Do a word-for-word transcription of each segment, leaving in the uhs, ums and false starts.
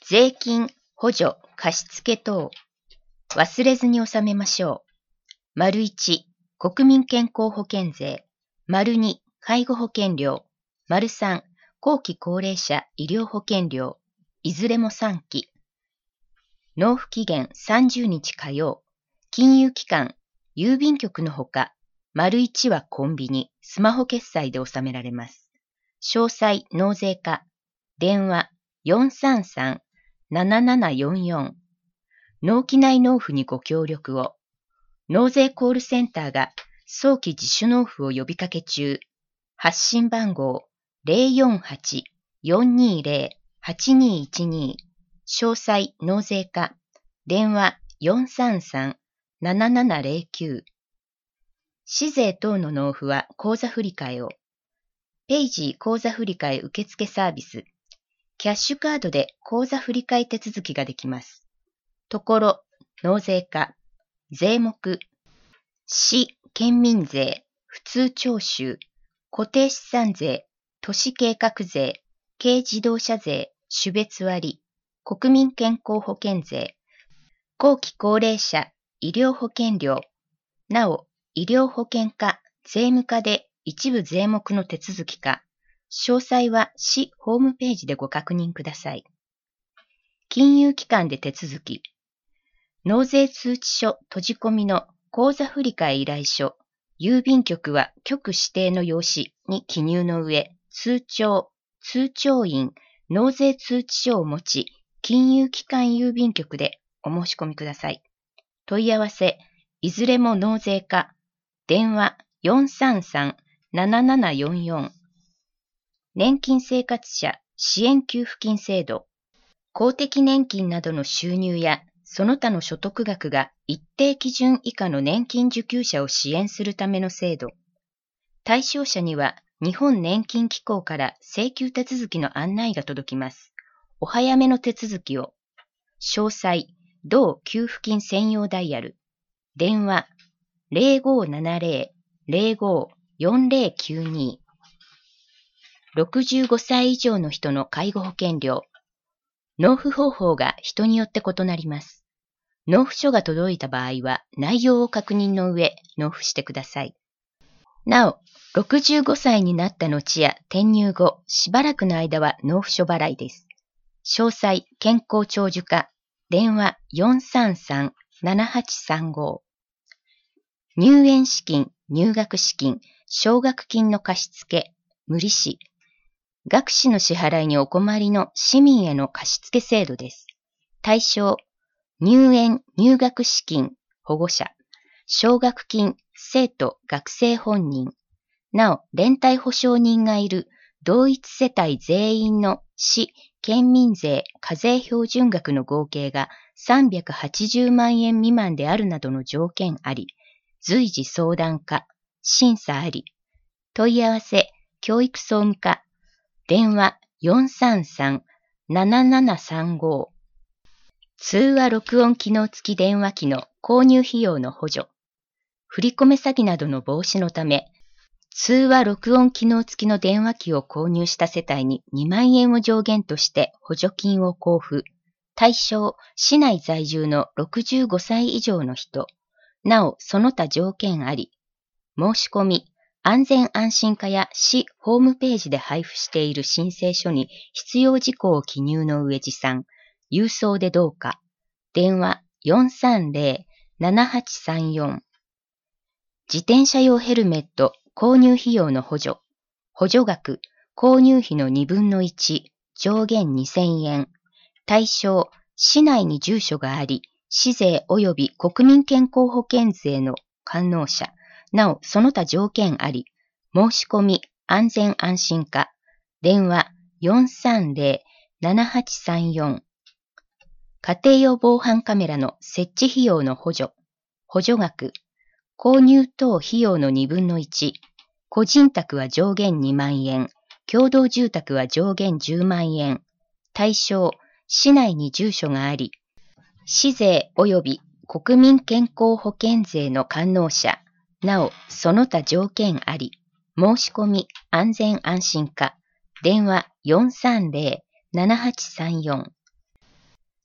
税金、補助、貸付等、忘れずに納めましょう。丸いち、国民健康保険税。丸に、介護保険料。丸さん、後期高齢者医療保険料。いずれもさんき。納付期限さんじゅうにち火曜。金融機関、郵便局のほか、丸いちはコンビニ、スマホ決済で納められます。詳細納税課。電話 よんさんさん ななななよんよん。納期内納付にご協力を。納税コールセンターが早期自主納付を呼びかけ中。発信番号 ゼロよんはち よんにゼロ はちにいちに。詳細納税課。電話 よんさんさん ななななゼロきゅう。市税等の納付は口座振替を。ペイジー口座振替受付サービス。キャッシュカードで口座振替手続きができます。ところ、納税課、税目、市、県民税、普通徴収、固定資産税、都市計画税、軽自動車税、種別割、国民健康保険税、後期高齢者、医療保険料、なお、医療保険課、税務課で一部税目の手続きか、詳細は市ホームページでご確認ください。金融機関で手続き。納税通知書閉じ込みの口座振替依頼書、郵便局は局指定の用紙に記入の上、通帳、通帳員、納税通知書を持ち、金融機関郵便局でお申し込みください。問い合わせ、いずれも納税課、電話 よんさんさん ななななよんよん。年金生活者支援給付金制度。公的年金などの収入やその他の所得額が一定基準以下の年金受給者を支援するための制度。対象者には日本年金機構から請求手続きの案内が届きます。お早めの手続きを。詳細、同給付金専用ダイヤル。電話 ゼロごななゼロ ゼロご よんゼロきゅうに。ろくじゅうごさい以上の人の介護保険料。納付方法が人によって異なります。納付書が届いた場合は内容を確認の上納付してください。なお、ろくじゅうごさいになった後や転入後、しばらくの間は納付書払いです。詳細、健康長寿課、電話 よんさんさん ななはちさんご。入園資金、入学資金、奨学金の貸付、無利子。学資の支払いにお困りの市民への貸付制度です。対象、入園・入学資金、保護者、奨学金、生徒・学生本人、なお、連帯保証人がいる同一世帯全員の市・県民税・課税標準額の合計がさんびゃくはちじゅうまんえん未満であるなどの条件あり、随時相談可、審査あり、問い合わせ、教育総務課、電話 よんさんさん ななななさんご。通話録音機能付き電話機の購入費用の補助。振り込め詐欺などの防止のため、通話録音機能付きの電話機を購入した世帯ににまんえんを上限として補助金を交付。対象、市内在住のろくじゅうごさい以上の人。なお、その他条件あり。申し込み。安全安心課や市ホームページで配布している申請書に必要事項を記入の上持参。郵送でどうか。電話 よんさんゼロ ななはちさんよん。自転車用ヘルメット購入費用の補助。補助額、購入費のにぶんのいち、上限にせんえん。対象、市内に住所があり、市税及び国民健康保険税の完納者。なお、その他条件あり、申し込み、安全安心課、電話 よんさんゼロ ななはちさんよん。家庭用防犯カメラの設置費用の補助、補助額、購入等費用のにぶんのいち、個人宅は上限にまんえん、共同住宅は上限じゅうまんえん、対象、市内に住所があり、市税及び国民健康保険税の完納者、なお、その他条件あり、申し込み、安全安心課、電話 よんさんゼロ ななはちさんよん。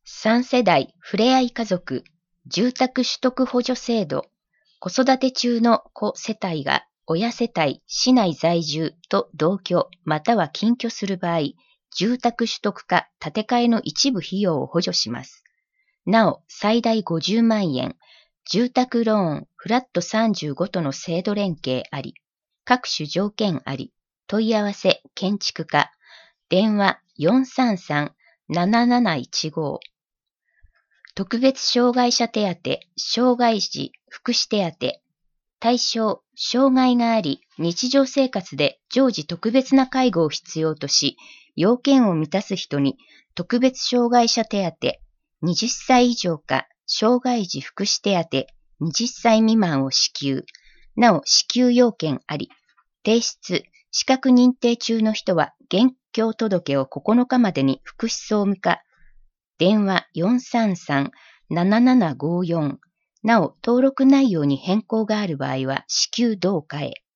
さん世代ふれあい家族、住宅取得補助制度、子育て中の子世帯が親世帯、市内在住と同居または近居する場合、住宅取得か建て替えの一部費用を補助します。なお、最大ごじゅうまんえん、住宅ローンフラットさんじゅうごとの制度連携あり、各種条件あり、問い合わせ建築課、電話 よんさんさんなななないちご。特別障害者手当、障害児福祉手当、対象、障害があり、日常生活で常時特別な介護を必要とし、要件を満たす人に特別障害者手当、はたち以上か、障害児福祉手当、はたち未満を支給。なお、支給要件あり。提出、資格認定中の人は、現況届をここのかまでに福祉総務課。電話 よんさんさんななななごよん。なお、登録内容に変更がある場合は、至急同課へ。